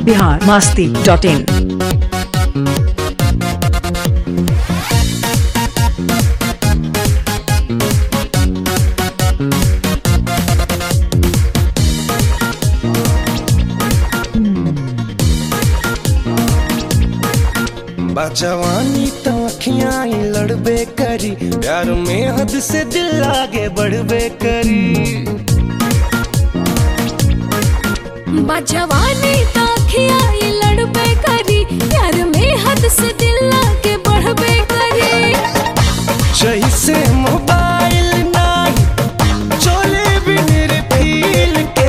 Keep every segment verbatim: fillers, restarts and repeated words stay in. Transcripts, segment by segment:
Bihar Masti dot इन। जवानी तो अखियां ही लड़बे करी, प्यार में हद से दिल आगे बढ़बे करी। जवानी तो अखियां ही लड़बे करी, प्यार में हद से दिल आगे बढ़बे करी। सही से मोबाइल नहीं चले बिन रे फील के,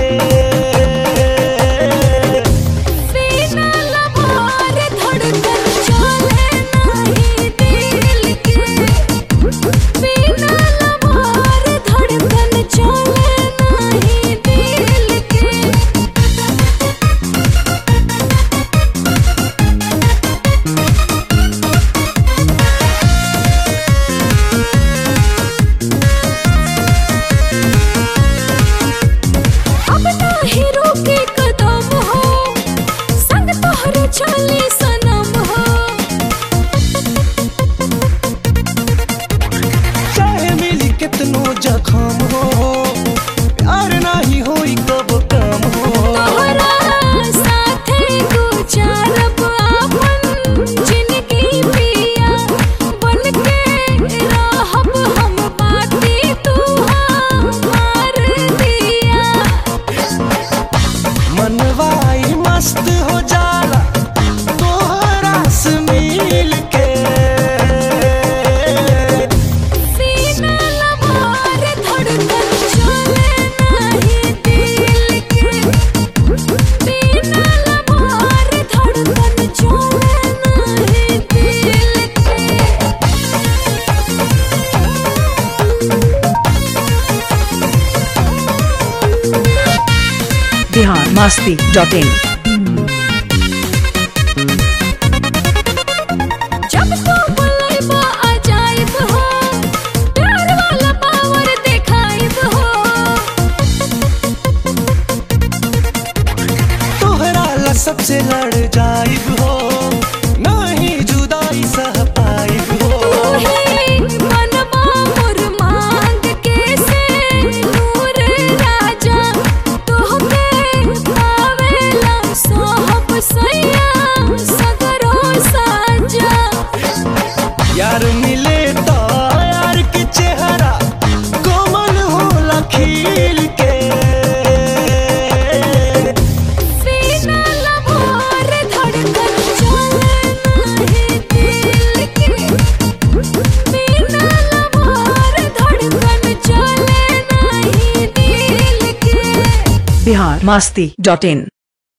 बिना लबार धड़कन चले नहीं दिल के, बिना लबार धड़कन चले नहीं दिल के। चले सनम हो, चाहे मिली कितनो जखम हो, प्यार नहीं होई कब कम हो। तोहरा साथे गुजारब आपन जिंदगी पिया, बनके रहब हम बाती तू हमार दिया। मनवाई मस्त हो जाला मिल के, बिना लबार धड़कन चले नहीं दिल के, बिना लबार धड़कन चले नहीं दिल के। Bihar Masti dot in. जब तो बुलाइबा अजाइब हो, प्यार वाला पावर दिखाइब हो। तोहरा ला सबसे लड़ जाइब हो, नहीं जुदाई सह पाइब हो। तूही मनवा मोर मांग के से नूर राजा, तोहके पावेला सोहब सैया सगरो साजा। यार मिले तो यार के चेहरा कोमल होला खिल के, बिना लबार धड़कन चले नहीं दिल के, बिना लबार धड़कन चले नहीं दिल के। बिहार मस्ती डॉट इन।